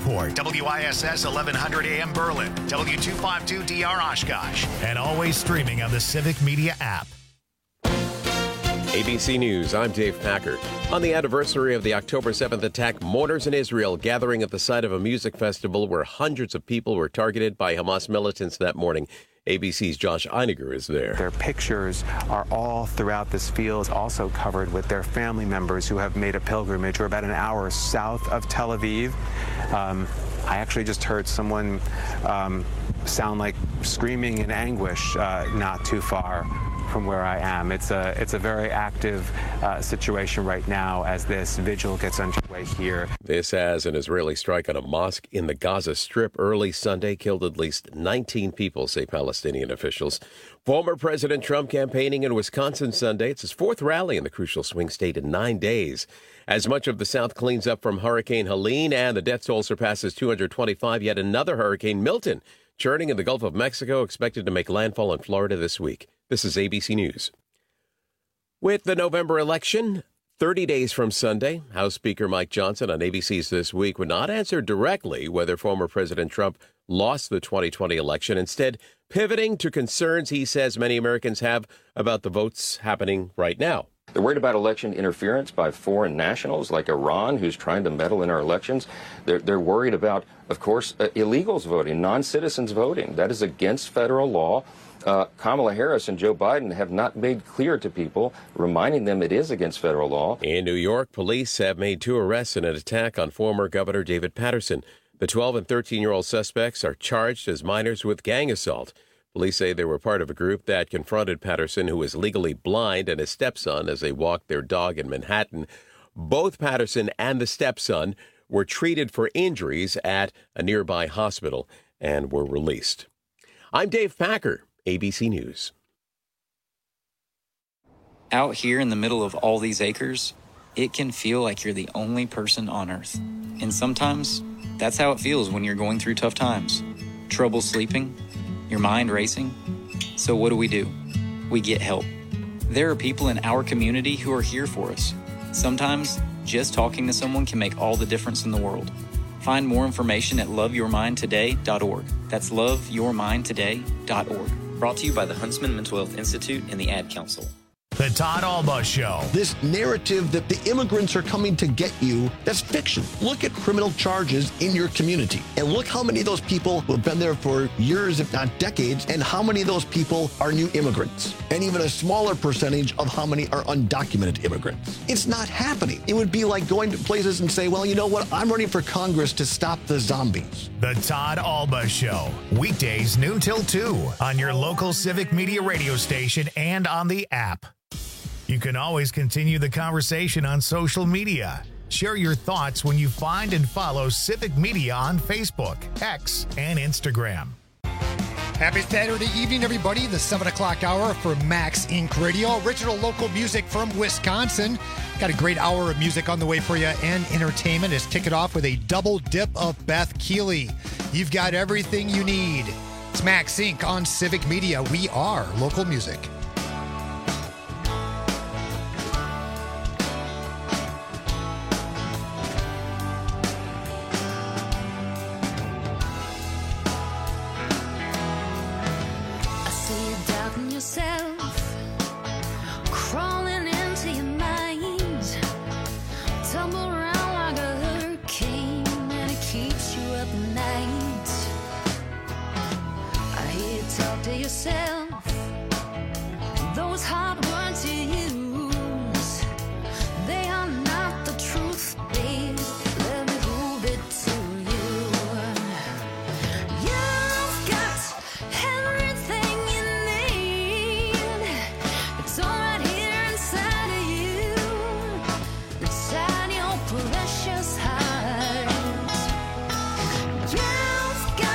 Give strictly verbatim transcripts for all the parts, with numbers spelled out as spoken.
Newport, W I S S eleven hundred A M Berlin, W two fifty-two D R Oshkosh, and always streaming on the Civic Media app. A B C News, I'm Dave Packer. On the anniversary of the October seventh attack, mourners in Israel gathering at the site of a music festival where hundreds of people were targeted by Hamas militants that morning. A B C's Josh Einiger is there. Their pictures are all throughout this field, also covered with their family members who have made a pilgrimage. We're about an hour south of Tel Aviv. Um, I actually just heard someone um, sound like screaming in anguish uh, not too far from where I am. It's a it's a very active uh, situation right now as this vigil gets underway here. This as an Israeli strike on a mosque in the Gaza Strip early Sunday killed at least nineteen people, say Palestinian officials. Former President Trump campaigning in Wisconsin Sunday. It's his fourth rally in the crucial swing state in nine days. As much of the South cleans up from Hurricane Helene and the death toll surpasses two hundred twenty-five, yet another Hurricane Milton churning in the Gulf of Mexico expected to make landfall in Florida this week. This is A B C News. With the November election thirty days from Sunday, House Speaker Mike Johnson on A B C's This Week would not answer directly whether former President Trump lost the twenty twenty election, instead pivoting to concerns he says many Americans have about the votes happening right now. They're worried about election interference by foreign nationals like Iran, who's trying to meddle in our elections. They're, they're worried about, of course, uh, illegals voting, non-citizens voting. That is against federal law. Uh, Kamala Harris and Joe Biden have not made clear to people, reminding them it is against federal law. In New York, police have made two arrests in an attack on former Governor David Paterson. The twelve and thirteen-year-old suspects are charged as minors with gang assault. Police say they were part of a group that confronted Paterson, who is legally blind, and his stepson as they walked their dog in Manhattan. Both Paterson and the stepson were treated for injuries at a nearby hospital and were released. I'm Dave Packer, A B C News. Out here in the middle of all these acres, it can feel like you're the only person on Earth. And sometimes that's how it feels when you're going through tough times. Trouble sleeping, your mind racing. So what do we do? We get help. There are people in our community who are here for us. Sometimes just talking to someone can make all the difference in the world. Find more information at love your mind today dot org. That's love your mind today dot org. Brought to you by the Huntsman Mental Health Institute and the Ad Council. The Todd Alba Show. This narrative that the immigrants are coming to get you, that's fiction. Look at criminal charges in your community and look how many of those people who have been there for years, if not decades, and how many of those people are new immigrants, and even a smaller percentage of how many are undocumented immigrants. It's not happening. It would be like going to places and say, well, you know what? I'm running for Congress to stop the zombies. The Todd Alba Show. Weekdays noon till two on your local Civic Media radio station and on the app. You can always continue the conversation on social media. Share your thoughts when you find and follow Civic Media on Facebook, X, and Instagram. Happy Saturday evening, everybody. The seven o'clock hour for Max Incorporated. Radio. Original local music from Wisconsin. Got a great hour of music on the way for you and entertainment. Let's kick it off with a double dip of Beth Keeley. You've got everything you need. It's Max Incorporated on Civic Media. We are local music.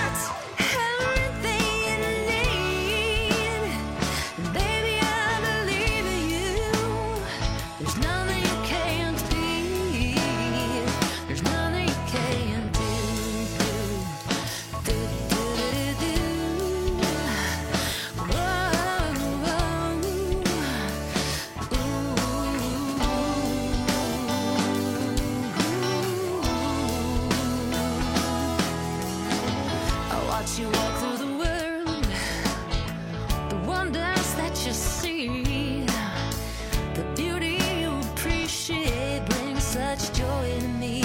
Baby, I believe watch you walk through the world, the wonders that you see, the beauty you appreciate brings such joy to me.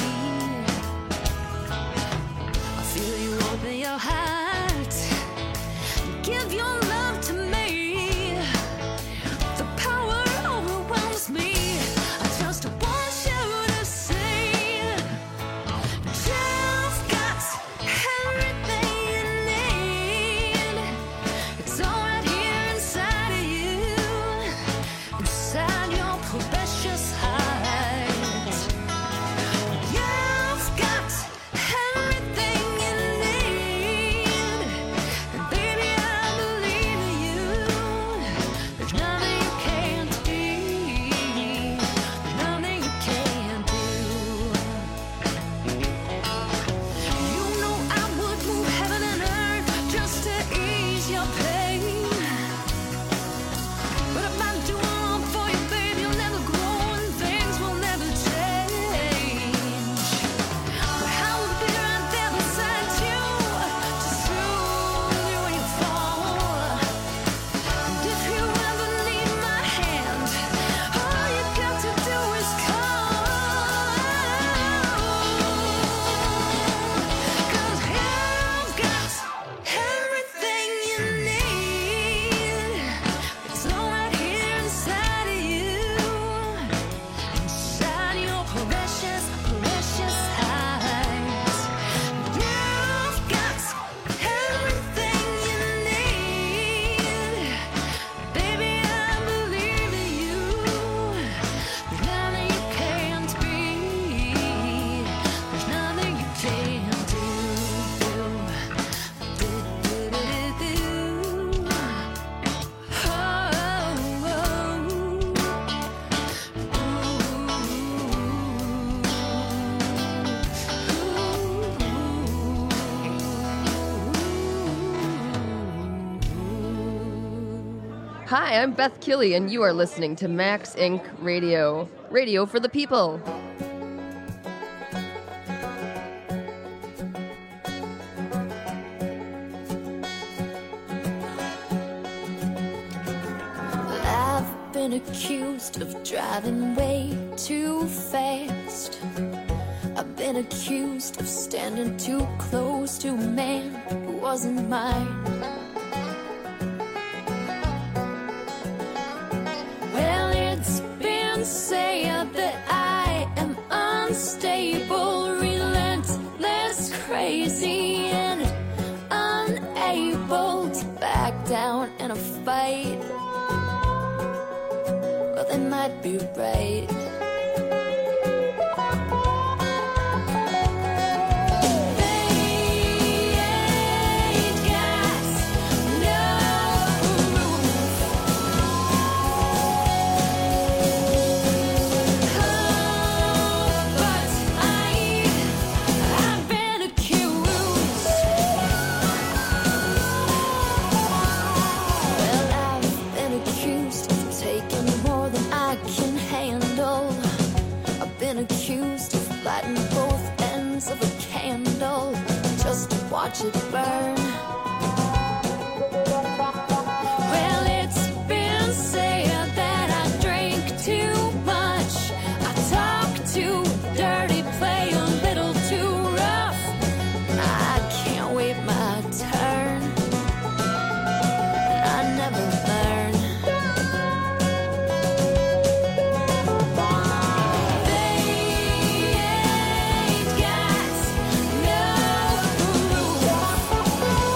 I feel you open your heart, give your love to me. The power overwhelms me. I just want you to see you've got everything you need. It's all right here inside of you, inside your precious heart. You've got everything you need, and baby, I believe in you. There's nothing you can't be, there's nothing you can't do. You know I would move heaven and earth just to ease your pain. But if I do all for you, babe, you'll never grow and things will never change. But I will be right there beside you to soothe you when you fall. And if you ever need my hand, all you got to do is call. 'Cause you've got everything you need. It's all right here inside of you, inside your precious, precious heart. You've got everything you need. Baby, I believe in you. There's nothing you can't be. There's nothing you can't do. Hi, I'm Beth Killy, and you are listening to Max Incorporated. Radio. Radio for the people. I've been accused of driving way too fast. I've been accused of standing too close to a man who wasn't mine. Well, it's been said that I am unstable, relentless, crazy, and unable to back down in a fight. Well, they might be right. Accused of lighting both ends of a candle just to watch it burn. Well, it's been said that I drink too much, I talk too dirty, play a little too rough. I can't wait my turn, I never learn. They ain't got no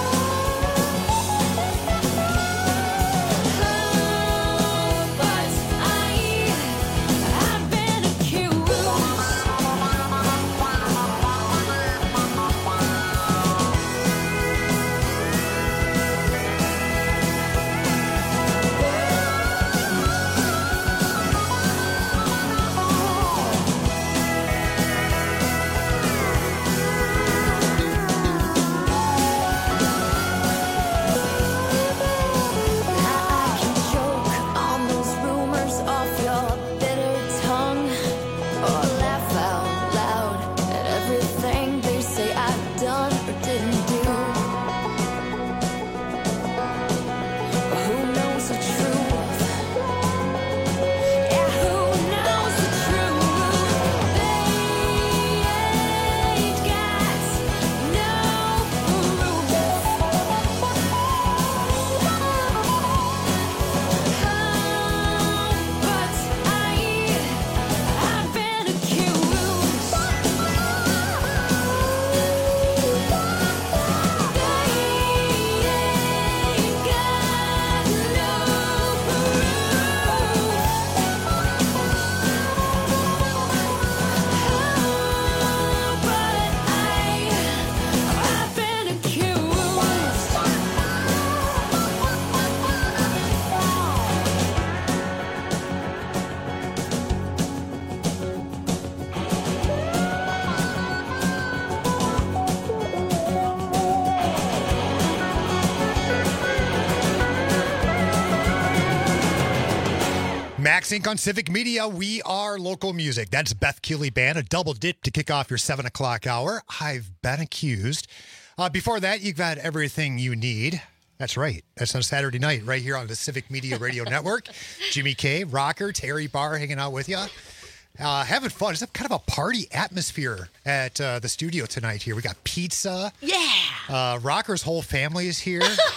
Max Incorporated on Civic Media. We are local music. That's Beth Keeley Band, a double dip to kick off your seven o'clock hour. I've been accused. Uh, before that, you've got everything you need. That's right. That's on Saturday night right here on the Civic Media Radio Network. Jimmy K, Rocker, Terry Barr hanging out with you. Uh, having fun. It's a kind of a party atmosphere at uh, the studio tonight here. We got pizza. Yeah. Uh, Rocker's whole family is here.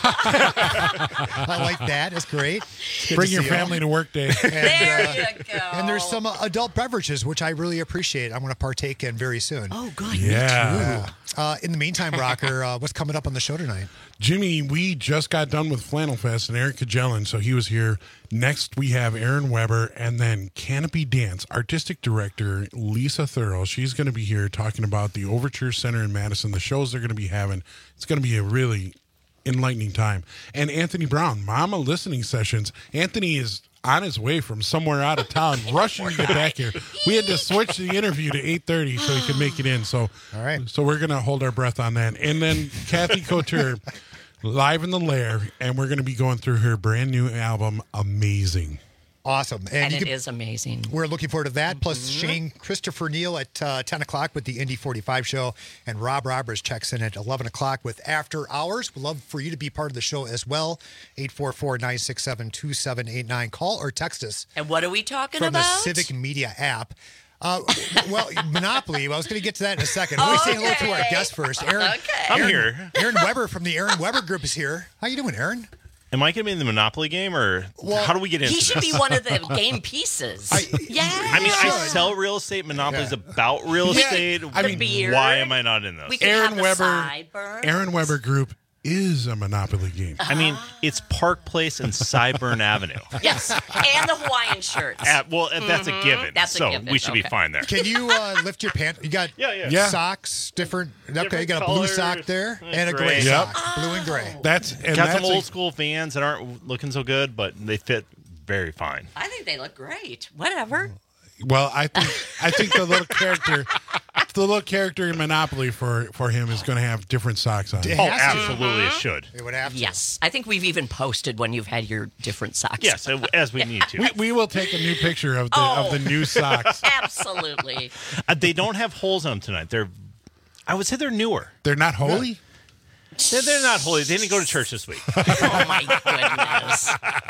I like that. It's great. It's good Bring to your see family you. to work day. And, There uh, you go. and there's some uh, adult beverages, which I really appreciate. I'm going to partake in very soon. Oh, good. Yeah. Uh, in the meantime, Rocker, uh, what's coming up on the show tonight? Jimmy, we just got done with Flannel Fest and Eric Kajelin, so he was here. Next, we have Aaron Weber, and then Canopy Dance Artistic Director Lisa Thurl. She's going to be here talking about the Overture Center in Madison, the shows they're going to be having. It's going to be a really enlightening time. And Anthony Brown, Mama Listening Sessions. Anthony is on his way from somewhere out of town, rushing to get back here. We had to switch the interview to eight thirty so he could make it in. So, all right. So we're going to hold our breath on that. And then Kathy Couture, live in the lair, and we're going to be going through her brand new album, Amazing. Awesome. And, you it can- is amazing. We're looking forward to that. Mm-hmm. Plus, Shane Christopher Neal at uh, ten o'clock with the Indy forty-five show. And Rob Roberts checks in at eleven o'clock with After Hours. We'd love for you to be part of the show as well. eight four four, nine six seven, two seven eight nine. Call or text us And what are we talking from about? the Civic Media app. Uh, well, Monopoly. Well, I was going to get to that in a second. Let me say hello to our Okay. guest first. Aaron, Okay. I'm Aaron- here. Aaron Weber from the Aaron Weber Group is here. How you doing, Aaron? Am I going to be in the Monopoly game, or Well, how do we get into He should this? be one of the game pieces. I- yeah. I mean, I should. sell real estate. Monopoly's Yeah. about real Yeah, estate. I The mean, beer. Why am I not in this? We can Aaron have the Weber, sideburns. Aaron Weber Group is a Monopoly game. I mean, it's Park Place and Sideburn Avenue. Yes. And the Hawaiian shirts. Uh, well, that's a given. That's a so given, we should be okay. fine there. Can you uh, lift your pants? You got Yeah, yeah. Yeah. socks, different. Okay, you Different got a blue colors. sock there Uh, and a gray gray. Yep. sock, blue and gray. That's and Got that's some a- old school Vans that aren't looking so good, but they fit very fine. I think they look great. Whatever. Well, I think I think the little character, the little character in Monopoly for for him is going to have different socks on. It Oh, has to. absolutely, it should. It would have to. Yes. I think we've even posted when you've had your different socks. Yes, as we need to. We, we will take a new picture of the Oh. of the new socks. Absolutely. Uh, they don't have holes in them tonight. They're, I would say they're newer. They're not holy. They're, they're not holy. They didn't go to church this week. Oh, my goodness.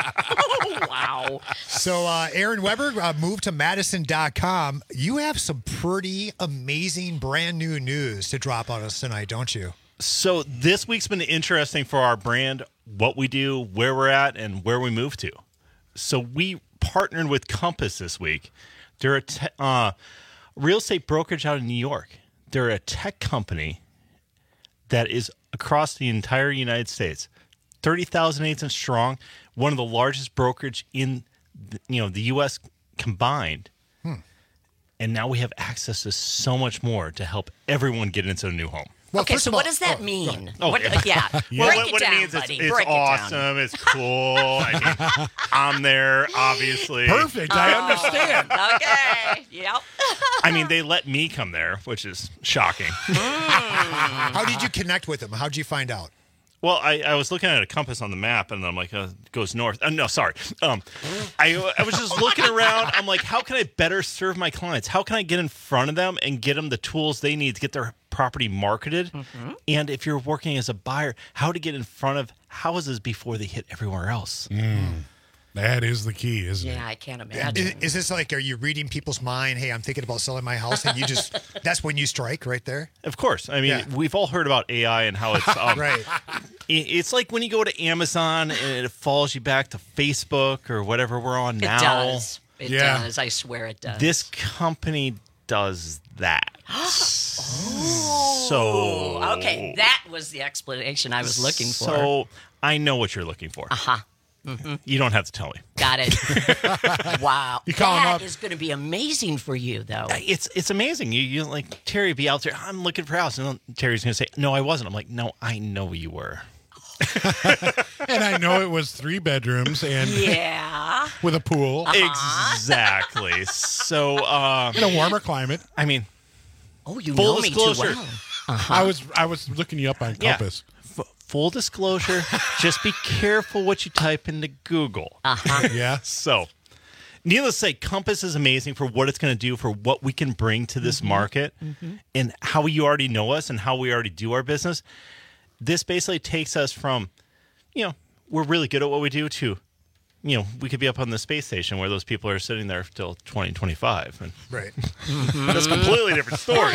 Oh, wow. So, uh, Aaron Weber, uh, move to Madison dot com. You have some pretty amazing brand new news to drop on us tonight, don't you? So this week's been interesting for our brand, what we do, where we're at, and where we move to. So we partnered with Compass this week. They're a te- uh, real estate brokerage out in New York. They're a tech company that is across the entire United States, thirty thousand agents strong, one of the largest brokerage in the, you know the U S combined. And now we have access to so much more to help everyone get into a new home. Well, Okay, first so of what all- does that oh, mean? Oh, what, yeah. yeah. Well, Break what, it what down, it means buddy. is it's Break it down. awesome. It's cool. I mean, I'm there, obviously. Perfect. I understand. Okay. Yep. I mean, they let me come there, which is shocking. How did you connect with them? How did you find out? Well, I, I was looking at a compass on the map, and I'm like, uh, it goes north. Uh, no, sorry. Um, I, I was just looking around. I'm like, how can I better serve my clients? How can I get in front of them and get them the tools they need to get their property marketed? Mm-hmm. And if you're working as a buyer, how to get in front of houses before they hit everywhere else. That is the key, isn't Yeah, it? I can't Is, imagine. is this like, are you reading people's mind? Hey, I'm thinking about selling my house, and you just, that's when you strike right there? Of course. I mean, Yeah. we've all heard about A I and how it's um, Right. it- It's like when you go to Amazon and it falls you back to Facebook or whatever we're on It now. does. It Yeah. does. I swear it does. This company does that. Oh, So okay. That was the explanation I was looking for. So I know what you're looking for. Uh-huh. You don't have to tell me. Got it. Wow. You call him That up. is going to be amazing for you, though. It's it's amazing. You you like Terry be out there. I'm looking for a house, and Terry's gonna say, "No, I wasn't." I'm like, "No, I know you were." And I know it was three bedrooms and Yeah. with a pool Exactly. So, uh, in a warmer climate. I mean, Oh, you Full know me too disclosure. well. I was I was looking you up on Yeah. Compass. f- full disclosure, just be careful what you type into Google. Uh-huh. Yeah. So, needless to say, Compass is amazing for what it's going to do for what we can bring to this Mm-hmm. market Mm-hmm. and how you already know us and how we already do our business. This basically takes us from, you know, we're really good at what we do to, you know, we could be up on the space station where those people are sitting there till twenty twenty-five. And Right. that's a completely different story.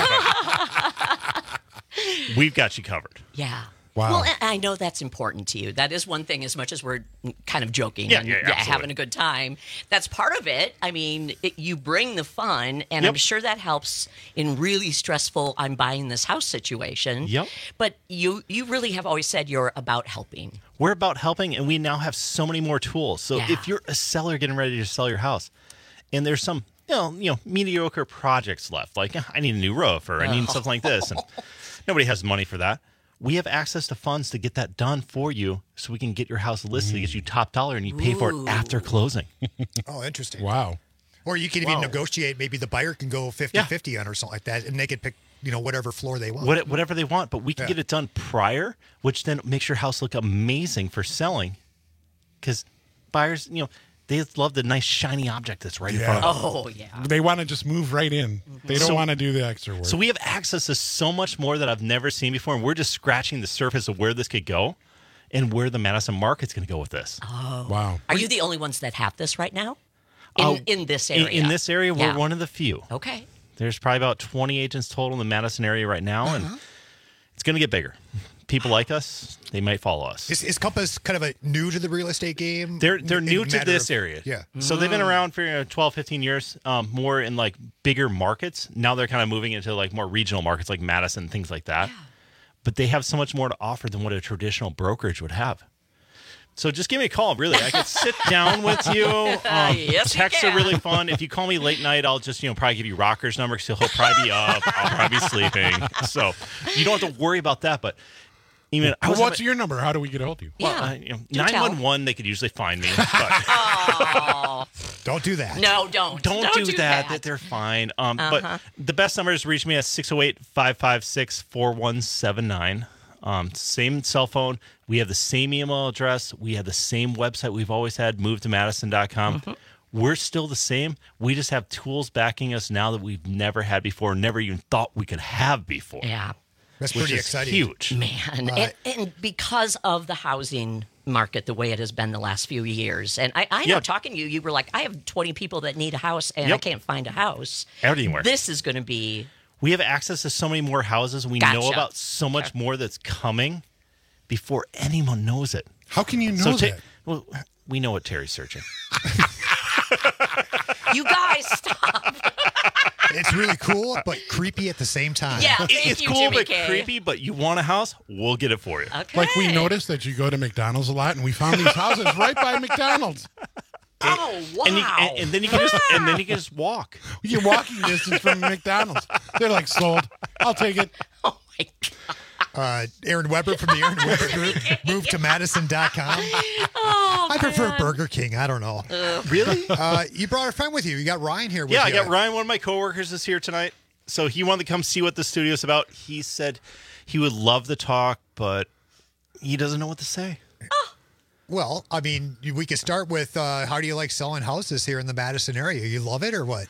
but we've got you covered. Yeah. Wow. Well, and I know that's important to you. That is one thing, as much as we're kind of joking Yeah, and yeah, absolutely. having a good time. That's part of it. I mean, it, you bring the fun, and I'm Yep. sure that helps in really stressful, I'm buying this house situation. Yep. But you, you really have always said you're about helping. We're about helping, and we now have so many more tools. So Yeah. if you're a seller getting ready to sell your house, and there's some you know, you know mediocre projects left, like I need a new roof or I need something like this, and nobody has money for that. We have access to funds to get that done for you, so we can get your house listed, get you top dollar, and you pay for it after closing. Oh, interesting. Wow. Or you can even negotiate. Maybe the buyer can go fifty-fifty on or something like that, and they could pick, you know, whatever floor they want. What, whatever they want, but we can Yeah. get it done prior, which then makes your house look amazing for selling. Because buyers, you know, they love the nice shiny object that's right in front of them. Oh, yeah. They want to just move right in. They don't So- want to do the extra work. So we have access to so much more that I've never seen before, and we're just scratching the surface of where this could go and where the Madison market's going to go with this. Oh. Wow. Are you the only ones that have this right now? In, Oh, in this In, area? in this area, we're Yeah. one of the few. Okay. There's probably about twenty agents total in the Madison area right now, and it's going to get bigger. People like us, they might follow us. Is, is Compass kind of a new to the real estate game? They're they're In new to matter this of- area. Yeah. So they've been around for you know, twelve, fifteen years, um, more in like bigger markets. Now they're kind of moving into like more regional markets like Madison, things like that. But they have so much more to offer than what a traditional brokerage would have. So just give me a call, really. I could sit down with you. Um, Yes, you texts are can. really fun. If you call me late night, I'll just, you know, probably give you Rocker's number because he'll probably be up. I'll probably be sleeping. So you don't have to worry about that. But even I Well, was what's having- your number? How do we get a hold of you? well, Yeah. uh, you know, Do tell. nine one one, they could usually find me. But Oh. Don't do that. No, don't. don't, do, that. that. that. They're fine. Um, Uh-huh. But the best number is to reach me at six oh eight, five five six, four one seven nine. Um, same cell phone. We have the same email address. We have the same website we've always had, move to madison dot com. Mm-hmm. We're still the same. We just have tools backing us now that we've never had before, never even thought we could have before. Yeah. That's Which pretty is exciting. huge. Man, and, and because of the housing market the way it has been the last few years, and I, I know Yeah. talking to you, you were like, I have twenty people that need a house and I Yep. can't find a house. Anywhere. This is going to be We have access to so many more houses. We know Gotcha. about so much more that's coming before anyone knows it. How can you know So that? ta- well, we know what Terry's searching. you guys stop. It's really cool, but creepy at the same time. Yeah, It- thank it's you, cool Jimmy but K. creepy, but you want a house, we'll get it for you. Okay. Like we noticed that you go to McDonald's a lot, and we found these houses right by McDonald's. Oh wow! And, you, and, and then you can just and then you can just walk. You're walking distance from McDonald's. They're like sold. I'll take it. oh my god! Uh, Aaron Weber from the Aaron Weber Group. Move to madison dot com. Oh, I prefer man. Burger King. I don't know. Really? Uh, you brought a friend with you. You got Ryan here with Yeah, you. I got Ryan. One of my coworkers is here tonight, so he wanted to come see what the studio's about. He said he would love to talk, but he doesn't know what to say. Well, I mean, you- we could start with uh, how do you like selling houses here in the Madison area? You love it or what?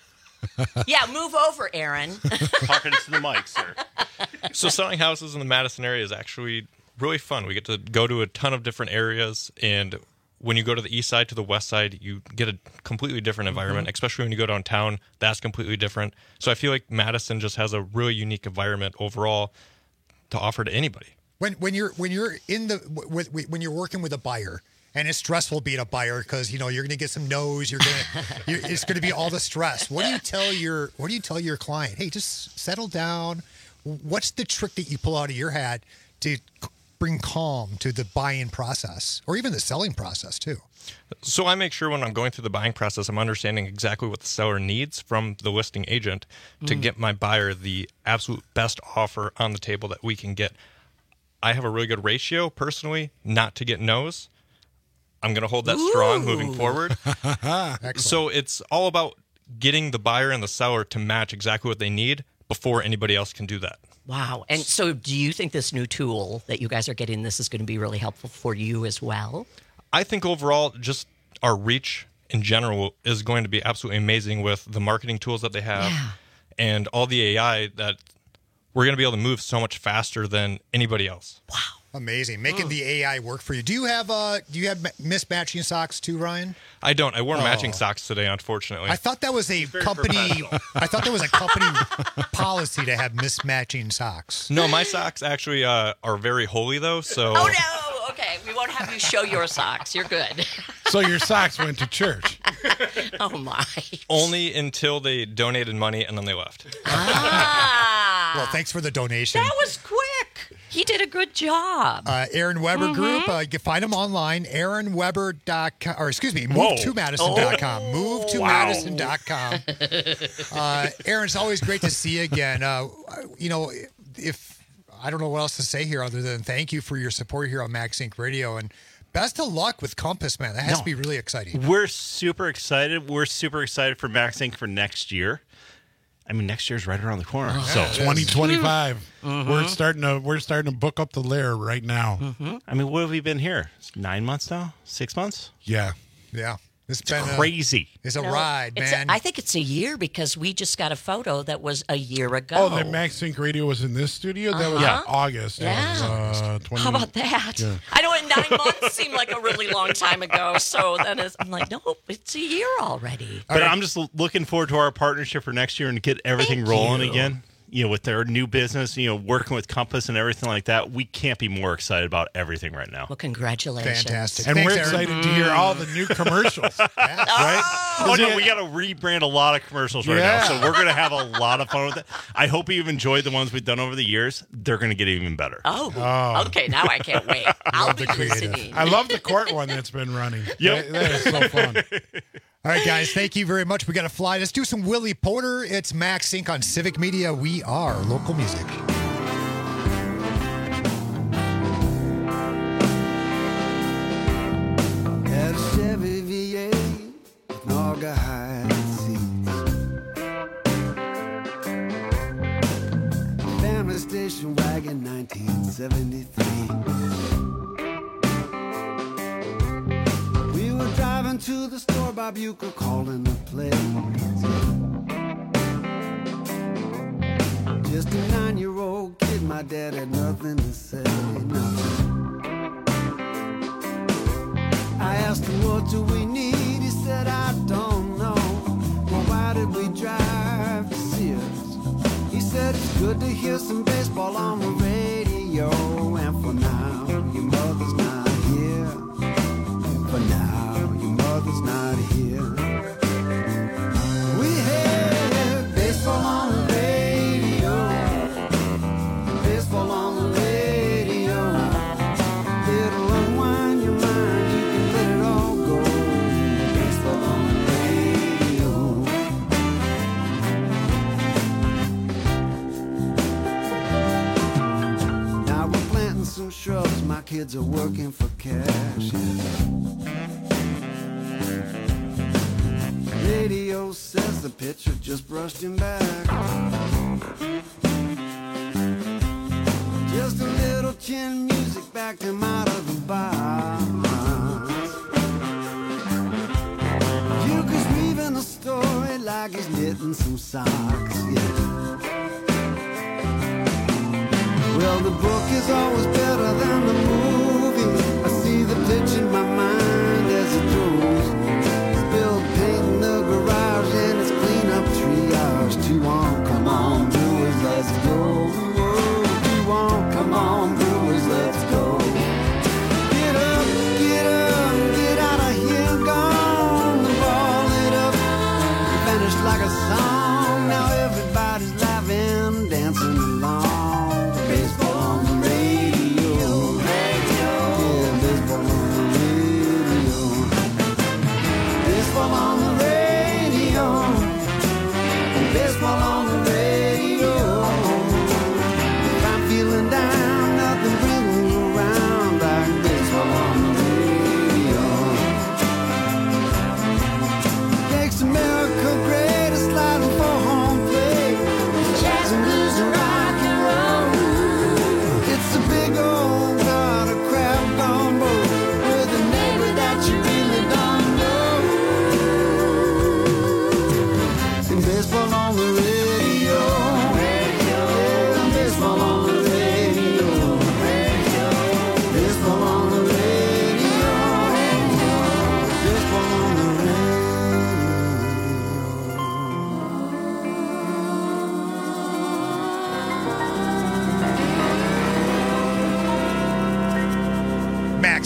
Yeah, move over, Aaron. Talking to the mic, sir. So selling houses in the Madison area is actually really fun. We get to go to a ton of different areas, and when you go to the east side to the west side, you get a completely different environment, especially when you go downtown. That's completely different. So I feel like Madison just has a really unique environment overall to offer to anybody. When when you're when you're in the with, with when you're working with a buyer, and it's stressful being a buyer because you know you're going to get some no's. You're gonna you're, it's going to be all the stress. What do you tell your What do you tell your client? Hey, just settle down. What's the trick that you pull out of your hat to c- bring calm to the buying process, or even the selling process too? So I make sure when I'm going through the buying process, I'm understanding exactly what the seller needs from the listing agent to Mm. get my buyer the absolute best offer on the table that we can get. I have a really good ratio personally not to get no's. I'm going to hold that strong moving Ooh. forward. So it's all about getting the buyer and the seller to match exactly what they need before anybody else can do that. Wow. And so, do you think this new tool that you guys are getting, this is going to be really helpful for you as well? I think overall, just our reach in general is going to be absolutely amazing with the marketing tools that they have Yeah. and all the A I that we're going to be able to move so much faster than anybody else. Wow. Amazing, making the A I work for you. Do you have uh, do you have ma- mismatching socks too, Ryan? I don't. I wore Oh. matching socks today, unfortunately. I thought that was a company. I thought that was a company policy to have mismatching socks. No, my socks actually uh, are very holy, though. So Oh no! Okay, we won't have you show your socks. You're good. So your socks went to church. Oh my! only until they donated money and then they left. Ah, Well, thanks for the donation. that was quick. He did a good job. Uh, Aaron Weber Mhm. Group. Uh, you can find them online. Aaron Weber dot com, or excuse me, Whoa. move to madison dot com. Oh, move to wow. madison dot com. Uh, Aaron, it's always great to see you again. Uh, you know, if I don't know what else to say here other than thank you for your support here on Max Inc Radio, and best of luck with Compass, man. That has No. to be really exciting. We're super excited. We're super excited for Max Inc for next year. I mean, next year's right around the corner. Oh, so twenty twenty-five. Mm-hmm. We're starting to we're starting to book up the lair right now. Mm-hmm. I mean, what have we been here? Nine months now? Six months? Yeah. Yeah. It's It's been a- crazy. It's a No, ride, it's man. A, I think it's a year because we just got a photo that was a year ago. Oh, that Max Sync Radio was in this studio? That was Uh-huh. in August. Yeah. Of, uh, twenty How about that? Yeah. I know in nine months seemed like a really long time ago. So then it's, I'm like, nope, it's a year already. But I'm just l- looking forward to our partnership for next year and get everything Thank rolling you. again. You know, with their new business, you know, working with Compass and everything like that. We can't be more excited about everything right now. Well, congratulations. Fantastic. And Thanks, we're Aaron. excited to hear all the new commercials. Right? Oh, no, we got to rebrand a lot of commercials right Yeah. now. So we're going to have a lot of fun with it. I hope you've enjoyed the ones we've done over the years. They're going to get even better. Oh, Oh. okay. Now I can't wait. I'll be the creative. listening. I love the court one that's been running. Yep. That, that is so fun. All right, guys, thank you very much. We got to fly. Let's do some Willie Porter. It's Max Inc on Civic Media. We are local music. Had a Chevy V eight with Naugahyde seats. Family station wagon, nineteen seventy-three. We were driving to the store, Bob Euchre calling the place. Just a nine-year-old kid, my dad had nothing to say, nothing. I asked him, what do we need? He said, I don't know. Well, why did we drive to Sears? He said, it's good to hear some baseball on the radio. And for now, your mother's not here. For now, your mother's not here. We had baseball on the radio. Baseball on the radio. It'll unwind your mind. You can let it all go. Baseball on the radio. Now we're planting some shrubs. My kids are working for cash. Yeah. Radio says the pitcher just brushed him back. Just a little chin music backed him out of the box. Euchre's weaving a story like he's knitting some socks. Yeah. Well, the book is always better than the movie. I see the pitch in my mind as it goes. Spilled paint in the garage and it's clean up triage. Two on, come on, Brewers, let's go. Two on, come on, Brewers, let's go. Get up, get up, get out of here, gone. The ball lit up, vanished like a song. Now everybody's laughing, dancing along. Baseball on the radio.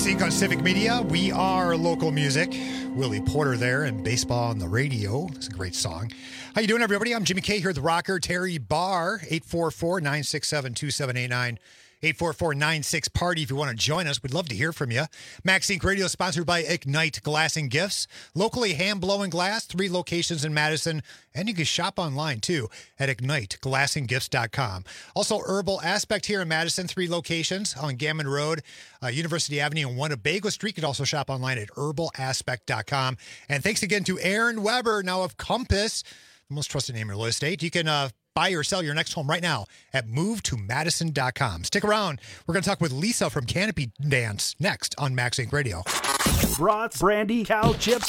Max Inc on Civic Media. We are local music. Willie Porter there and Baseball on the Radio. It's a great song. How you doing, everybody? I'm Jimmy K here with Rocker Terry Barr. eight four four, nine six seven, two seven eight nine. eight four four nine six party if you want to join us. We'd love to hear from you. Max Inc Radio is sponsored by Ignite Glass and Gifts. Locally hand-blowing glass, three locations in Madison. And you can shop online, too, at ignite glass and gifts dot com. Also, Herbal Aspect here in Madison, three locations on Gammon Road, uh, University Avenue, and one at Bagel Street. You can also shop online at herbal aspect dot com. And thanks again to Aaron Weber, now of Compass, the most trusted name in real estate. You can uh, buy or sell your next home right now at move to madison dot com. Stick around. We're going to talk with Lisa from Canopy Dance next on Max Inc Radio. Brats, brandy, cow chips,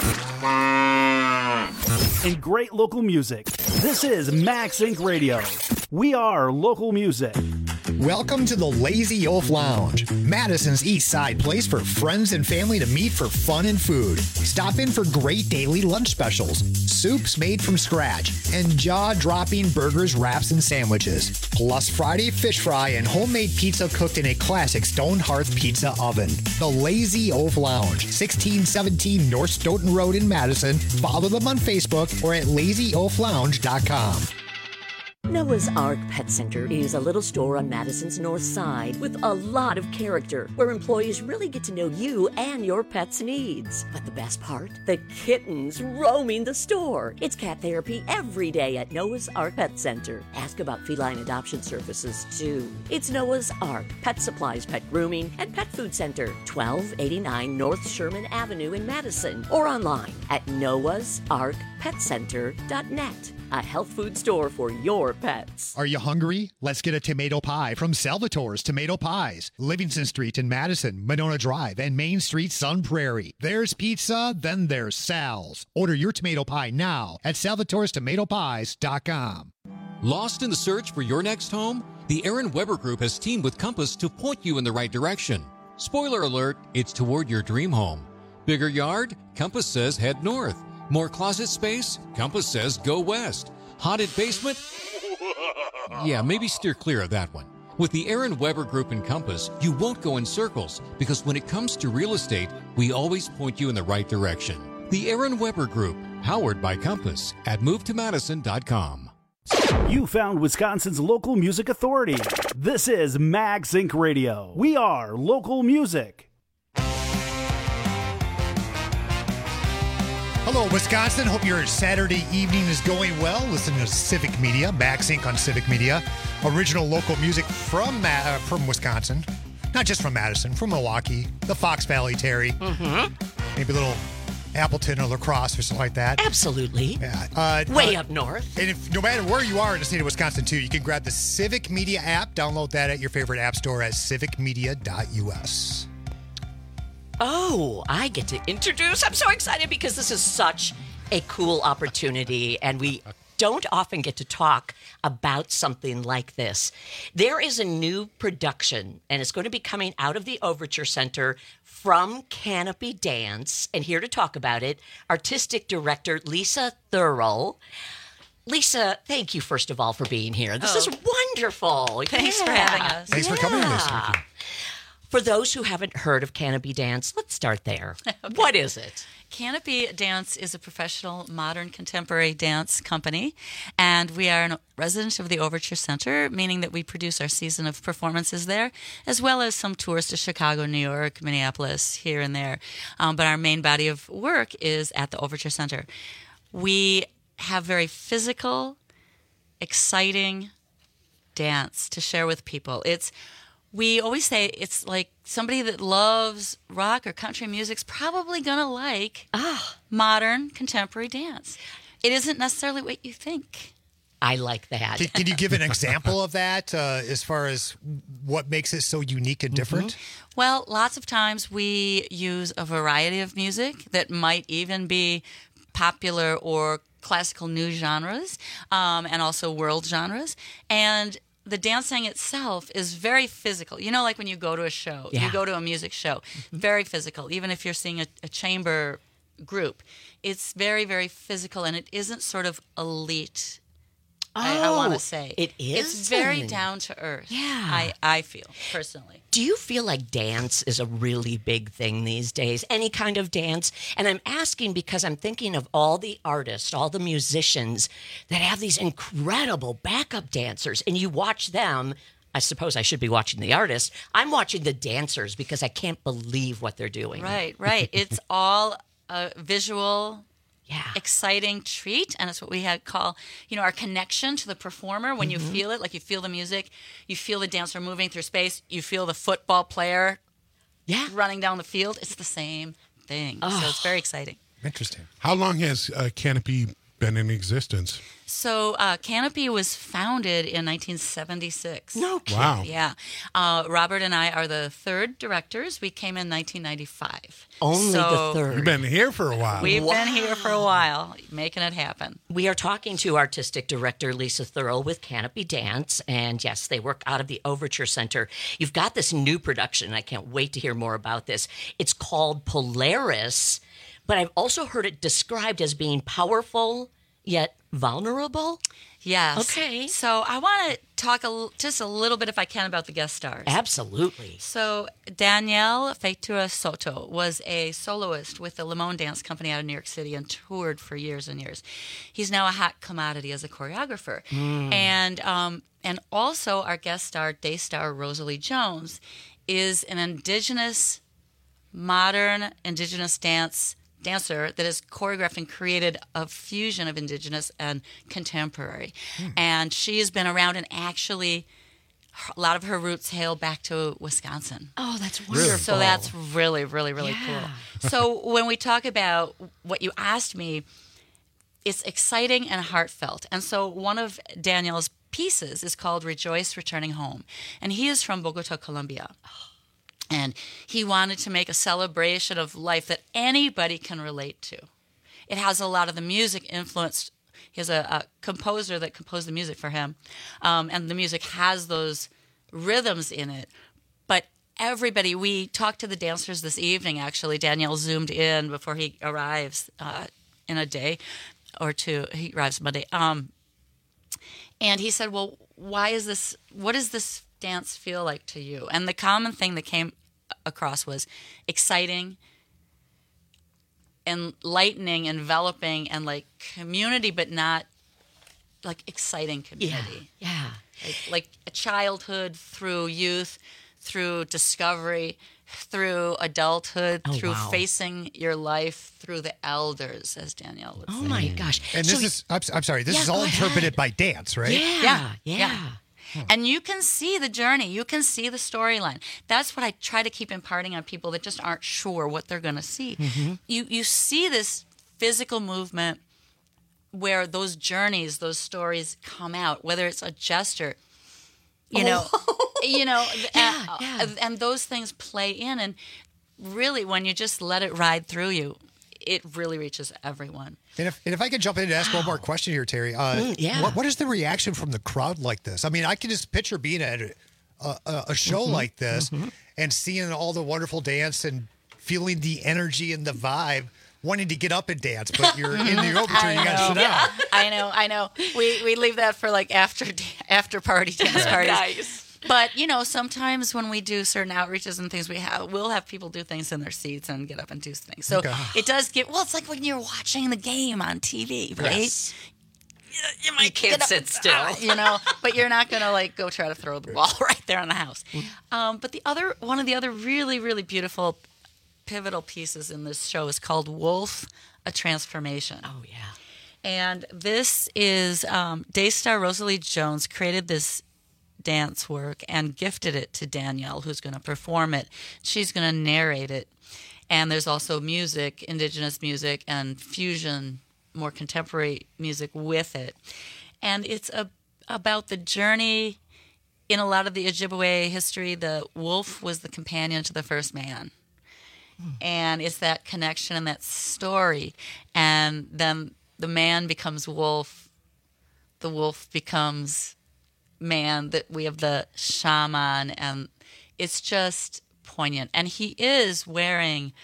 and great local music. This is Max Inc Radio. We are local music. Welcome to the Lazy Oaf Lounge, Madison's East Side place for friends and family to meet for fun and food. Stop in for great daily lunch specials, soups made from scratch, and jaw-dropping burgers, wraps, and sandwiches. Plus Friday fish fry and homemade pizza cooked in a classic stone hearth pizza oven. The Lazy Oaf Lounge, sixteen seventeen North Stoughton Road in Madison. Follow them on Facebook or at lazy oaf lounge dot com. Noah's Ark Pet Center is a little store on Madison's north side with a lot of character, where employees really get to know you and your pet's needs. But the best part? The kittens roaming the store. It's cat therapy every day at Noah's Ark Pet Center. Ask about feline adoption services, too. It's Noah's Ark Pet Supplies, Pet Grooming, and Pet Food Center, twelve eighty-nine North Sherman Avenue in Madison, or online at noahs ark pet center dot net. A health food store for your pets. Are you hungry? Let's get a tomato pie from Salvatore's Tomato Pies. Livingston Street in Madison, Monona Drive, and Main Street, Sun Prairie. There's pizza, then there's Sal's. Order your tomato pie now at salvatores tomato pies dot com. Lost in the search for your next home? The Aaron Weber Group has teamed with Compass to point you in the right direction. Spoiler alert, it's toward your dream home. Bigger yard? Compass says head north. More closet space? Compass says go west. Haunted basement? Yeah, maybe steer clear of that one. With the Aaron Weber Group and Compass, you won't go in circles, because when it comes to real estate, we always point you in the right direction. The Aaron Weber Group, powered by Compass, at move to madison dot com. You found Wisconsin's local music authority. This is Max Inc Radio. We are local music. Hello, Wisconsin. Hope your Saturday evening is going well. Listen to Civic Media, Max Inc on Civic Media. Original local music from Ma- uh, from Wisconsin. Not just from Madison, from Milwaukee, the Fox Valley, Terry. Mm-hmm. Maybe a little Appleton or La Crosse or something like that. Absolutely. Yeah. Uh, Way uh, up north. And if no matter where you are in the state of Wisconsin, too, you can grab the Civic Media app. Download that at your favorite app store at civic media dot u s. Oh, I get to introduce. I'm so excited because this is such a cool opportunity, and we don't often get to talk about something like this. There is a new production, and it's going to be coming out of the Overture Center from Canopy Dance. And here to talk about it, artistic director Lisa Thurl. Lisa, thank you, first of all, for being here. This Oh. is wonderful. Thanks Yeah. for having us. Thanks for coming, Lisa. Yeah. For those who haven't heard of Canopy Dance, let's start there. Okay. What is it? Canopy Dance is a professional modern contemporary dance company, and we are a resident of the Overture Center, meaning that we produce our season of performances there, as well as some tours to Chicago, New York, Minneapolis, here and there. Um, but our main body of work is at the Overture Center. We have very physical, exciting dance to share with people. It's We always say it's like somebody that loves rock or country music's probably going to like ah. modern contemporary dance. It isn't necessarily what you think. I like that. Can, can you give an example of that uh, as far as what makes it so unique and different? Mm-hmm. Well, lots of times we use a variety of music that might even be popular or classical new genres, um, and also world genres. And the dancing itself is very physical. You know, like when you go to a show, Yeah. you go to a music show, very physical. Even if you're seeing a, a chamber group, it's very, very physical, and it isn't sort of elite I, I want Oh, to say it It's very isn't. down to earth. Yeah. I, I feel personally. Do you feel like dance is a really big thing these days? Any kind of dance? And I'm asking because I'm thinking of all the artists, all the musicians that have these incredible backup dancers, and you watch them. I suppose I should be watching the artists. I'm watching the dancers because I can't believe what they're doing. Right, right. It's all a visual, yeah, exciting treat, and it's what we had call, you know, our connection to the performer. When Mhm. you feel it, like you feel the music, you feel the dancer moving through space, you feel the football player, yeah, running down the field. It's the same thing. Oh. So it's very exciting. Interesting. How long has uh, Canopy been in existence? So uh, Canopy was founded in nineteen seventy-six. No kidding. Wow. Yeah. Uh, Robert and I are the third directors. We came in nineteen ninety-five. Only So the third. You've been here for a while. We've Wow. been here for a while, making it happen. We are talking to artistic director Lisa Thurl with Canopy Dance. And yes, they work out of the Overture Center. You've got this new production, and I can't wait to hear more about this. It's called Polaris, but I've also heard it described as being powerful yet vulnerable. Yes. Okay. So I want to talk a, l- just a little bit, if I can, about the guest stars. Absolutely. So Danielle Feitura Soto was a soloist with the Limon Dance Company out of New York City and toured for years and years. He's now a hot commodity as a choreographer. Mm. And um, and also our guest star, day star Rosalie Jones, is an indigenous, modern indigenous dance dancer that has choreographed and created a fusion of indigenous and contemporary. And she has been around, and actually a lot of her roots hail back to Wisconsin. Oh, that's wonderful. So that's really, really, really Yeah. cool. So when we talk about what you asked me, it's exciting and heartfelt. And so one of Danielle's pieces is called Rejoice Returning Home. And he is from Bogota, Colombia. And he wanted to make a celebration of life that anybody can relate to. It has a lot of the music influenced. He has a, a composer that composed the music for him. Um, and the music has those rhythms in it. But everybody, we talked to the dancers this evening, actually. Danielle zoomed in before he arrives uh, in a day or two. He arrives Monday. Um, and he said, well, why is this, what does this dance feel like to you? And the common thing that came across was exciting, enlightening, enveloping, and like community, but not like exciting community. Yeah, yeah. Like, like a childhood through youth, through discovery, through adulthood, Oh, through wow. facing your life through the elders, as Danielle would Oh say. my gosh. And So this is, I'm, I'm sorry, this Yeah, is all go ahead. interpreted by dance, right? Yeah, yeah. And you can see the journey. You can see the storyline. That's what I try to keep imparting on people that just aren't sure what they're going to see. Mm-hmm. You you see this physical movement where those journeys, those stories come out, whether it's a gesture, you know, you know, Yeah, and, yeah. and those things play in. And really, when you just let it ride through you, it really reaches everyone. And if, and if I could jump in and ask one more question here, Terry, uh, Mm, yeah. what, what is the reaction from the crowd like this? I mean, I can just picture being at a, a, a show Mm-hmm. like this and seeing all the wonderful dance and feeling the energy and the vibe, wanting to get up and dance, but you're in the overture, you got to sit down. I know, I know. We we leave that for like after after party dance parties. Nice. But you know, sometimes when we do certain outreaches and things, we have we'll have people do things in their seats and get up and do things. So Okay. it does get well. It's like when you're watching the game on T V, right? Yes. You, you might You can't get up sit and- still. ah, you know. But you're not gonna like go try to throw the ball right there in the house. Um, but the other one of the other really really beautiful pivotal pieces in this show is called Wolf: A Transformation. Oh yeah. And this is um, Daystar Rosalie Jones created this dance work and gifted it to Danielle, who's going to perform it. She's going to narrate it. And there's also music, indigenous music, and fusion, more contemporary music with it. And it's a, about the journey. In a lot of the Ojibwe history, the wolf was the companion to the first man. And it's that connection and that story. And then the man becomes wolf. The wolf becomes man. That we have the shaman, and it's just poignant. And he is wearing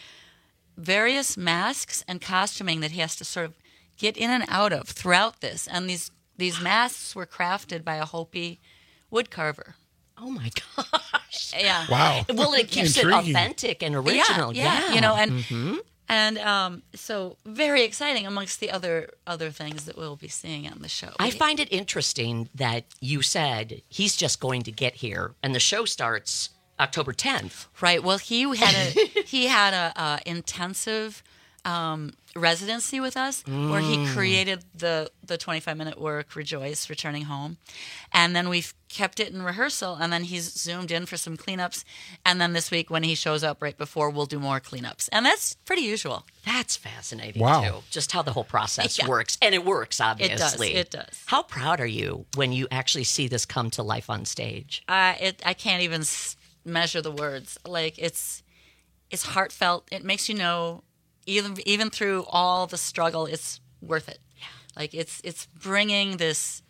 various masks and costuming that he has to sort of get in and out of throughout this. And these these masks were crafted by a Hopi wood carver. Oh my gosh! Yeah. Wow. Well, it keeps Intriguing. it authentic and original. Yeah, yeah. You know, and Mhm. and um, so very exciting amongst the other other things that we'll be seeing on the show. I find it interesting that you said he's just going to get here, and the show starts October tenth. Right. Well, he had a he had a, a intensive um, residency with us where he Mm. created the the twenty-five minute work Rejoice, Returning Home, and then we've kept it in rehearsal, and then he's zoomed in for some cleanups, and then this week when he shows up right before, we'll do more cleanups, and that's pretty usual. That's fascinating Wow. too. Just how the whole process Yeah. works, and it works obviously. It does. It does. How proud are you when you actually see this come to life on stage? Uh, it I can't even s- measure the words. Like it's it's heartfelt. It makes you know even even through all the struggle, it's worth it. Yeah. Like it's it's bringing this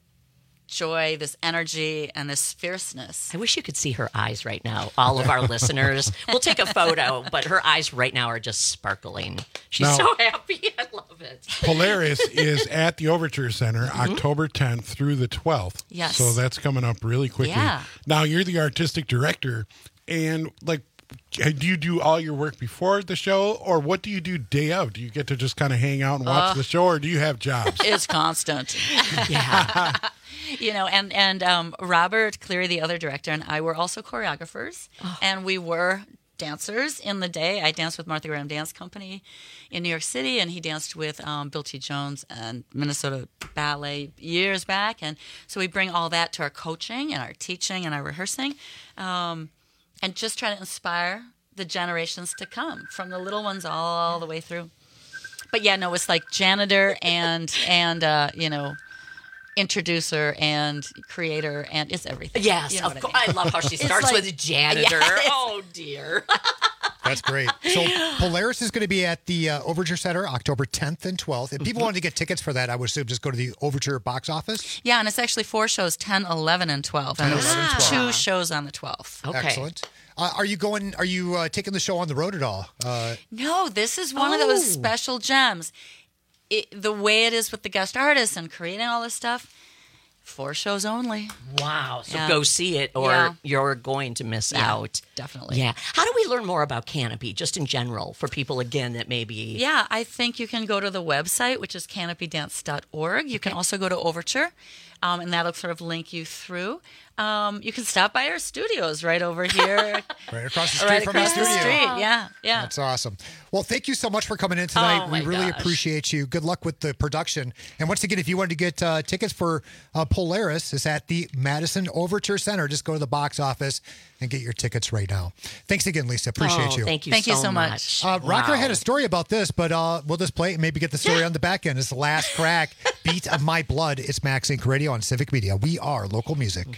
joy, this energy, and this fierceness. I wish you could see her eyes right now. All of our listeners. We'll take a photo, but her eyes right now are just sparkling. She's Now- so happy. I love it. Polaris is at the Overture Center October tenth through the twelfth. Yes. So that's coming up really quickly. Yeah. Now, you're the artistic director, and like, do you do all your work before the show, or what do you do day of? Do you get to just kind of hang out and watch Uh, the show, or do you have jobs? It's constant. Yeah. You know, and and um, Robert Cleary, the other director, and I were also choreographers, and we were dancers in the day. I danced with Martha Graham Dance Company in New York City, and he danced with um, Bill T. Jones and Minnesota Ballet years back. And so we bring all that to our coaching and our teaching and our rehearsing, um, and just try to inspire the generations to come, from the little ones all the way through. But yeah, no, it's like janitor and and uh, you know. introducer and creator, and it's everything. Yes, You know of what course. I, mean. I love how she It's starts like- with janitor. Yeah, it's- Oh dear. That's great. So Polaris is going to be at the uh, Overture Center October tenth and twelfth. If people Mhm. wanted to get tickets for that, I would assume just go to the Overture box office. Yeah, and it's actually four shows, ten, eleven, and twelve. And ten, there's eleven, twelve. two shows on the twelfth. Excellent. Uh, are you going? Are you uh, taking the show on the road at all? Uh, No, this is one of those Oh. special gems. It, the way it is with the guest artists and creating all this stuff, four shows only. Wow. So Yeah. go see it, or Yeah. you're going to miss Yeah, out. definitely. Yeah. How do we learn more about Canopy, just in general, for people again that maybe? Yeah, I think you can go to the website, which is canopy dance dot org. You can also go to Overture, um, and that'll sort of link you through. Um, you can stop by our studios right over here. right across the street right from across the the studio. street. Yeah, yeah. That's awesome. Well, thank you so much for coming in tonight. Oh, we my really gosh. appreciate you. Good luck with the production. And once again, if you wanted to get uh, tickets for uh, Polaris, it's at the Madison Overture Center. Just go to the box office and get your tickets right now. Thanks again, Lisa. Appreciate Oh, you. thank you Thank you so so much. Uh, Rocker Wow. had a story about this, but uh, we'll just play it and maybe get the story on the back end. It's the last crack, Beat of My Blood. It's Max Inc Radio on Civic Media. We are local music.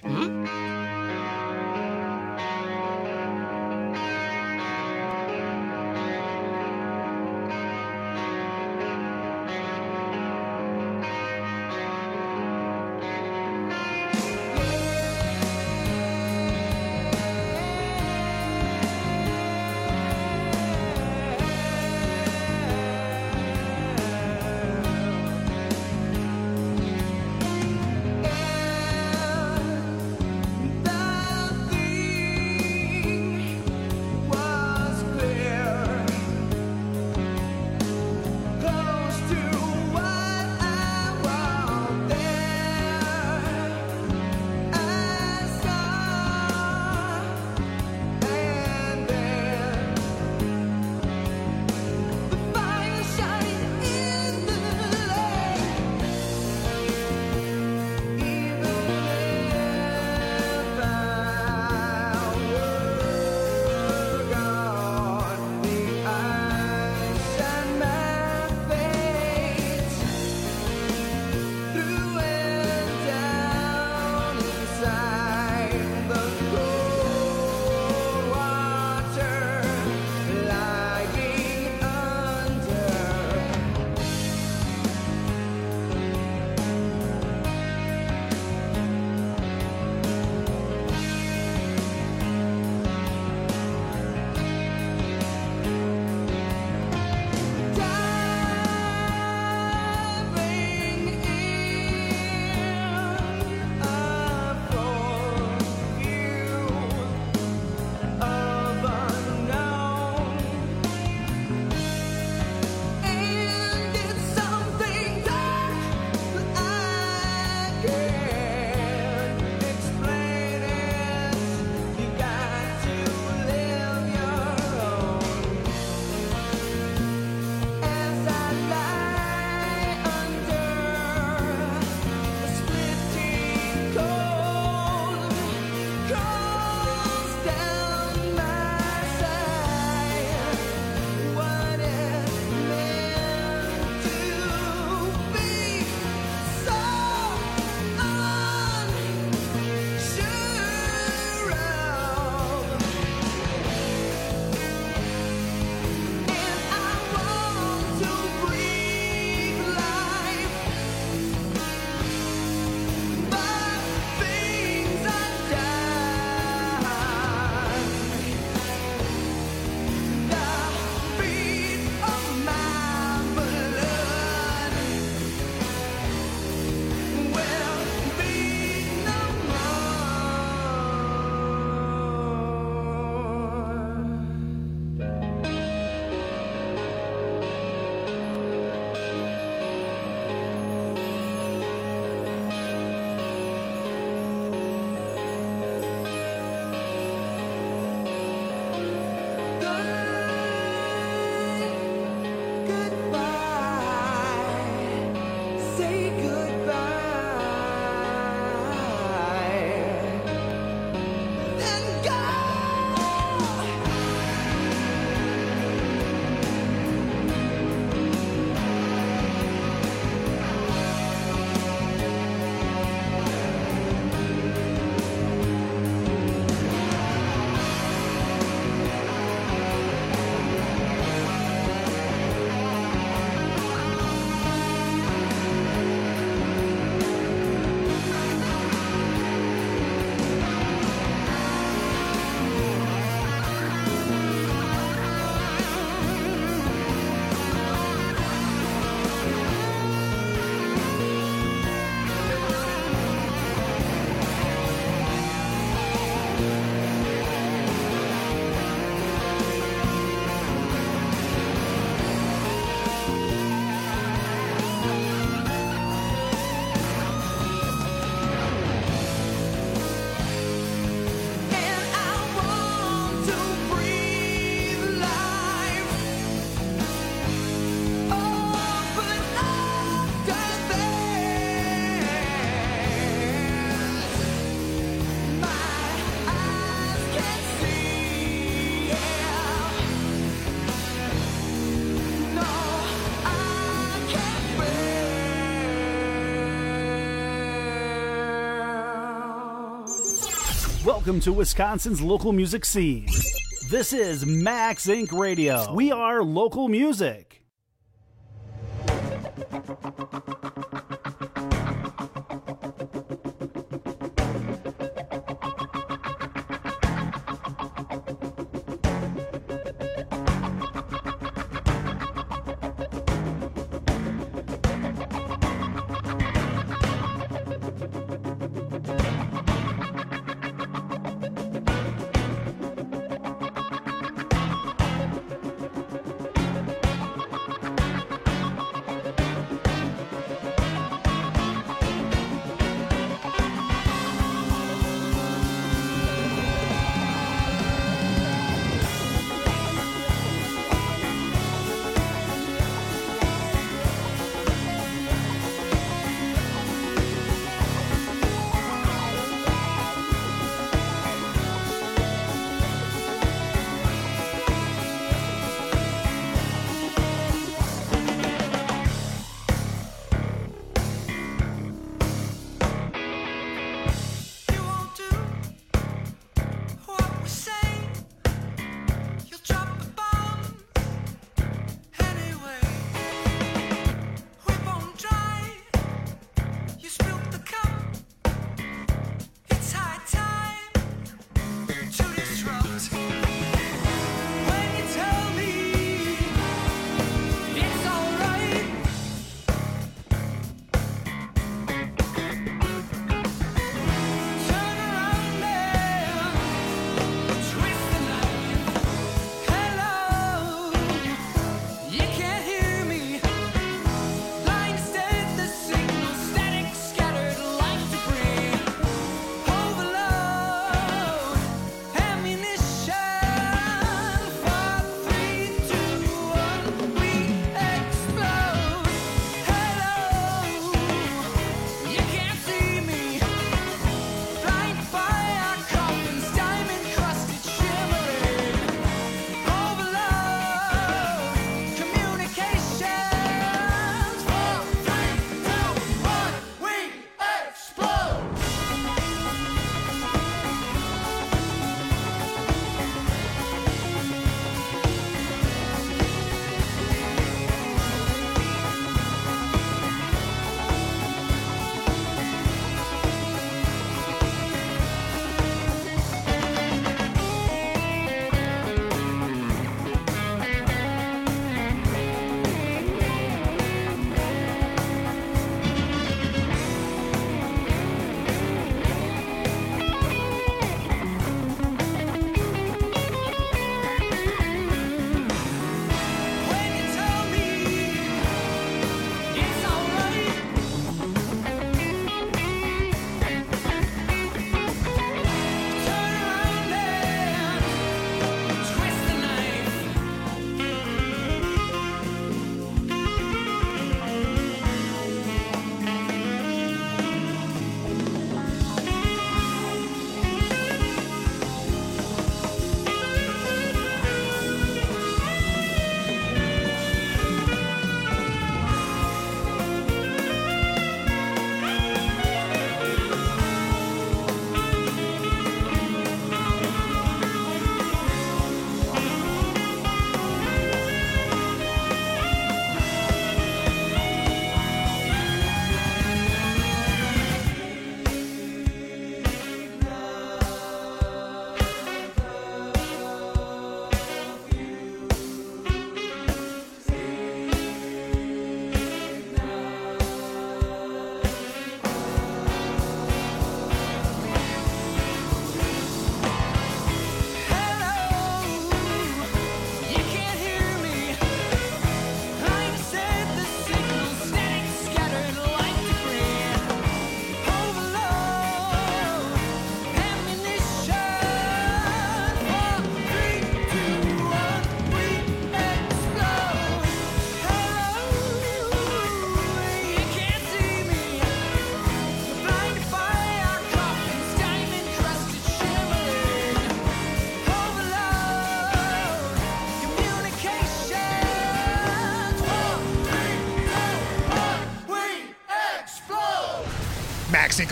Welcome to Wisconsin's local music scene. This is Max Incorporated. Radio. We are local music.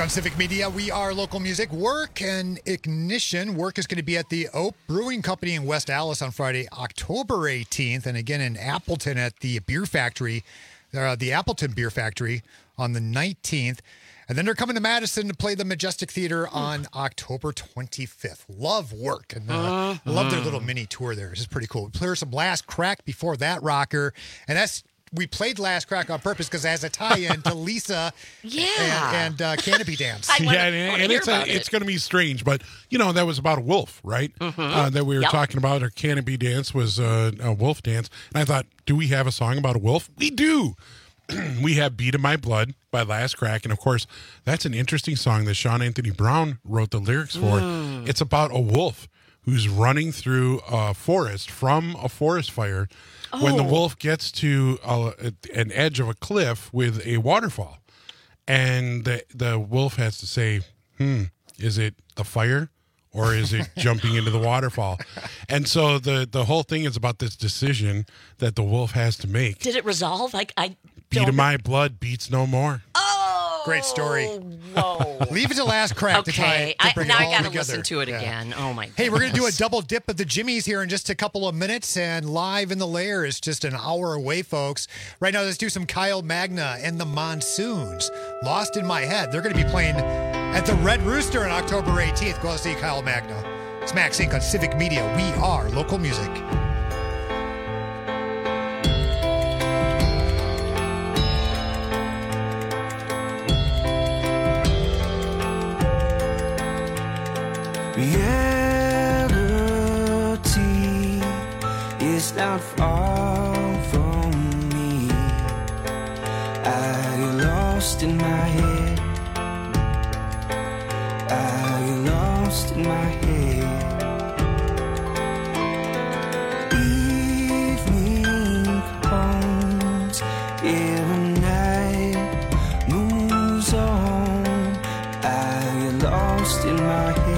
on Civic Media. We are local music. Work and Ignition. Work is going to be at the Oak Brewing Company in West Allis on Friday, October eighteenth, and again in Appleton at the Beer Factory, uh, the Appleton Beer Factory on the nineteenth. And then they're coming to Madison to play the Majestic Theater on October twenty-fifth. Love Work. And uh, Uh, love their uh. little mini tour there. This is pretty cool. We played some Last Crack before that rocker. And that's we played Last Crack on purpose because it has a tie-in to Lisa yeah. and, and uh, Canopy Dance. yeah, and, and it's a, it's going to be strange, but you know that was about a wolf, right? Mhm. Uh, that we were Yep. talking about. Our Canopy Dance was uh, a wolf dance, and I thought, do we have a song about a wolf? We do. We have "Beat in My Blood" by Last Crack, and of course, that's an interesting song that Sean Anthony Brown wrote the lyrics for. Mm. It's about a wolf who's running through a forest from a forest fire. When the Oh. wolf gets to a, an edge of a cliff with a waterfall, and the, the wolf has to say, hmm, is it the fire or is it jumping into the waterfall? And so the, the whole thing is about this decision that the wolf has to make. Did it resolve? Like I Beat of my blood beats no more. Great story. Whoa. Leave it to Last Crack to try Okay, to I- bring now it I all gotta together. listen to it Yeah. again. Oh my Hey, we're going to do a goodness. double dip of the Jimmies here in just a couple of minutes, and Live in the Lair is just an hour away, folks. Right now, let's do some Kyle Magna and the Monsoons. Lost in My Head. They're going to be playing at the Red Rooster on October eighteenth. Go out and see Kyle Magna. It's Max Inc on Civic Media. We are local music. Reality is not far from me. I get lost in my head. I get lost in my head. Evening comes, every night moves on. I get lost in my head.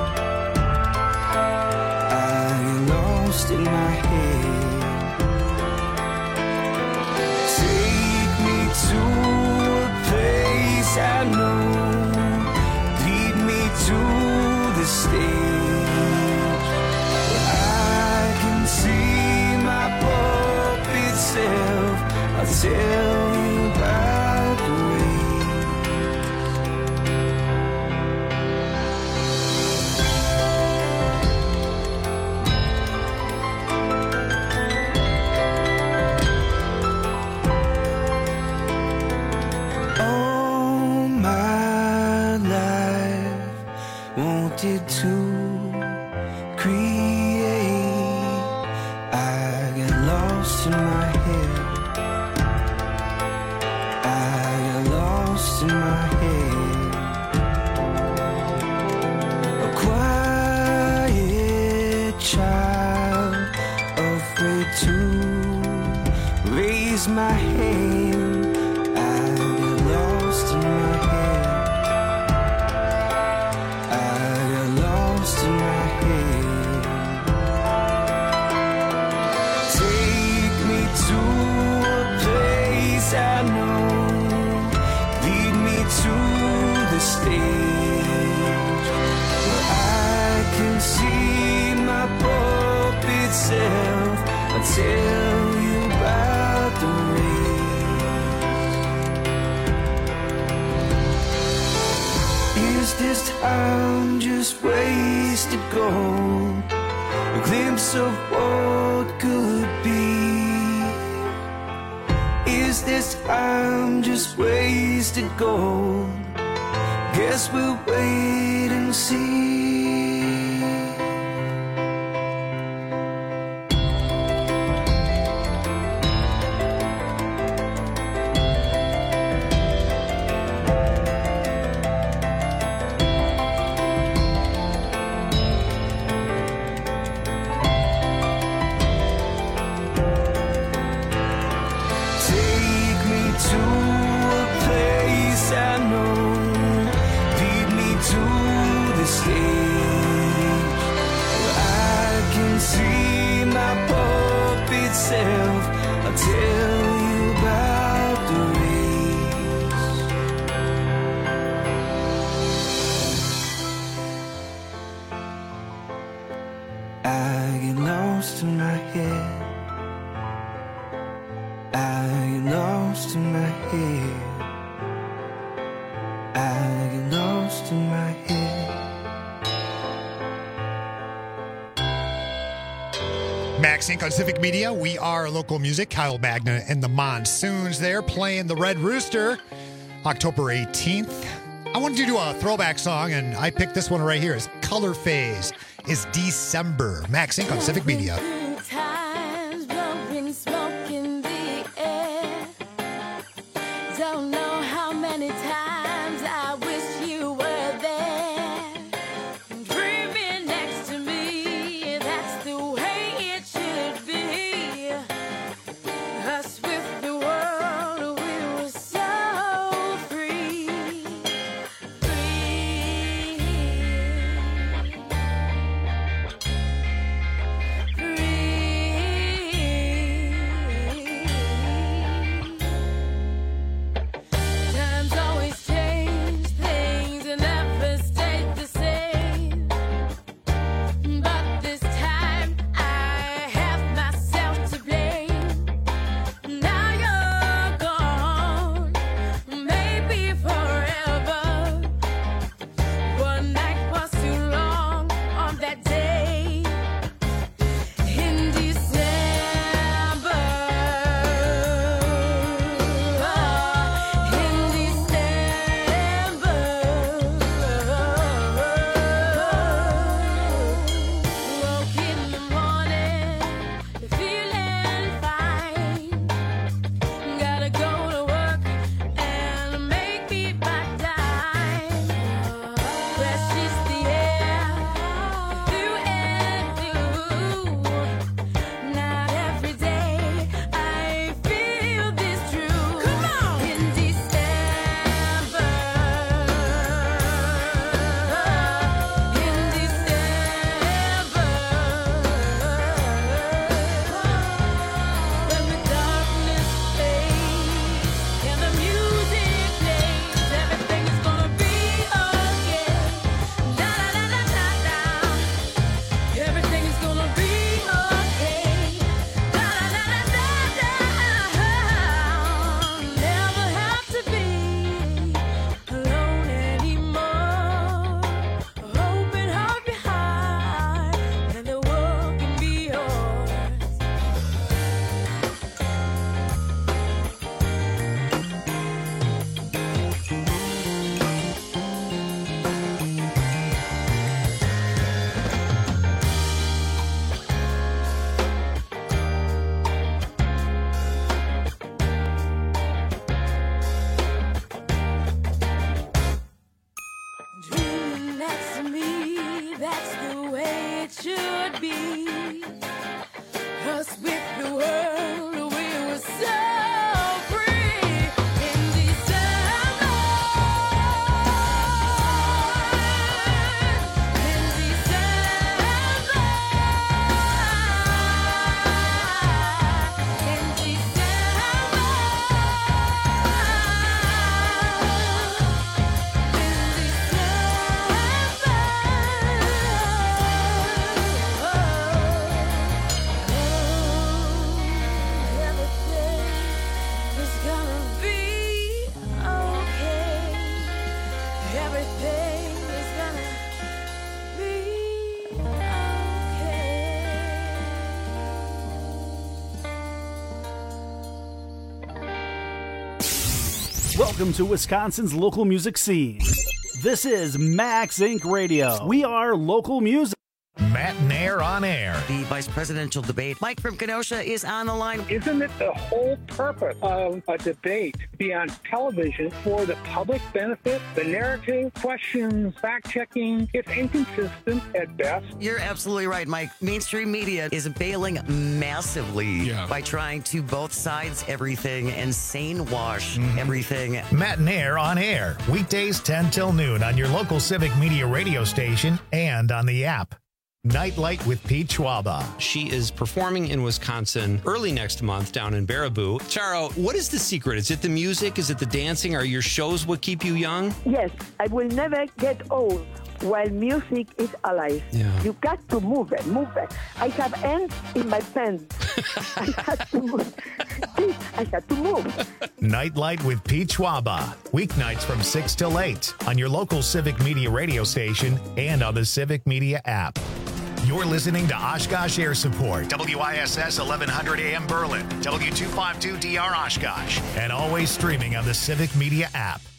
Lost in my head. Take me to a place I know. Lead me to the stage where I can see my puppet self. I'll tell you about the all my life wanted to create. I get lost in my head. I get lost in my head. A quiet child, afraid to raise my hand. Lost in my head. I got lost in my head. Take me to a place I know. Lead me to the stage where I can see my puppet self. I'll tell you about the race. Is this time just wasted gold? A glimpse of what could be. Is this time just wasted gold? Guess we'll wait and see. Take me to a place I know. Lead me to the stage where I can see my puppet self. I'll tell you about the race. I get lost in my head. I get lost in my head. I get lost in my head. Max Inc on Civic Media. We are local music. Kyle Magna and the Monsoons there playing the Red Rooster October eighteenth. I wanted to do a throwback song, and I picked this one right here. It's Color Phase. It's December. Max Inc on Civic Media. Times blowing smoke in the air. Don't know how many times I wish you were there. Dreaming next to me, that's the way it should be. Us with the world, we were so free. Times always change, things never stay the same. But this time I have myself to blame. Now you're gone, maybe forever. One night was too long on that day in December. In December, woke in the morning, feeling fine. Gotta go to work and make me my dime. Fresh is the air, through and through. Not every day I feel this true. Come on, in December, in December, when the darkness fades and the music plays, everything's gonna be okay. Da da da da da da. Everything's gonna be okay. Da da da da da da. Never have to be alone anymore. Open heart behind, and the world can be yours. Dreaming next to me, that's the way it should be. Us with the world, we were so free. In December, in December, in it's gonna be okay. Everything is gonna be Welcome to Wisconsin's local music scene. This is Max Inc Radio. We are local music. Matt Nair on air. The vice presidential debate. Mike from Kenosha is on the line. Isn't it the whole purpose of a debate to be on television for the public benefit? The narrative, questions, fact-checking, it's inconsistent at best. You're absolutely right, Mike. Mainstream media is bailing massively Yeah. by trying to both sides everything and sane wash Mm-hmm. everything. Matt Nair on air. Weekdays ten till noon on your local Civic Media radio station and on the app. Nightlight with Pete Schwaba. She is performing in Wisconsin early next month down in Baraboo. Charo, what is the secret? Is it the music? Is it the dancing? Are your shows what keep you young? Yes, I will never get old. while music is alive. Yeah. You got to move it, move it. I have ants in my pants. I had to move. I had to move. Nightlight with Pete Schwaba. Weeknights from six till eight on your local Civic Media radio station and on the Civic Media app. You're listening to Oshkosh Air Support, W I S S eleven hundred A M Berlin, W two fifty-two D R Oshkosh, and always streaming on the Civic Media app.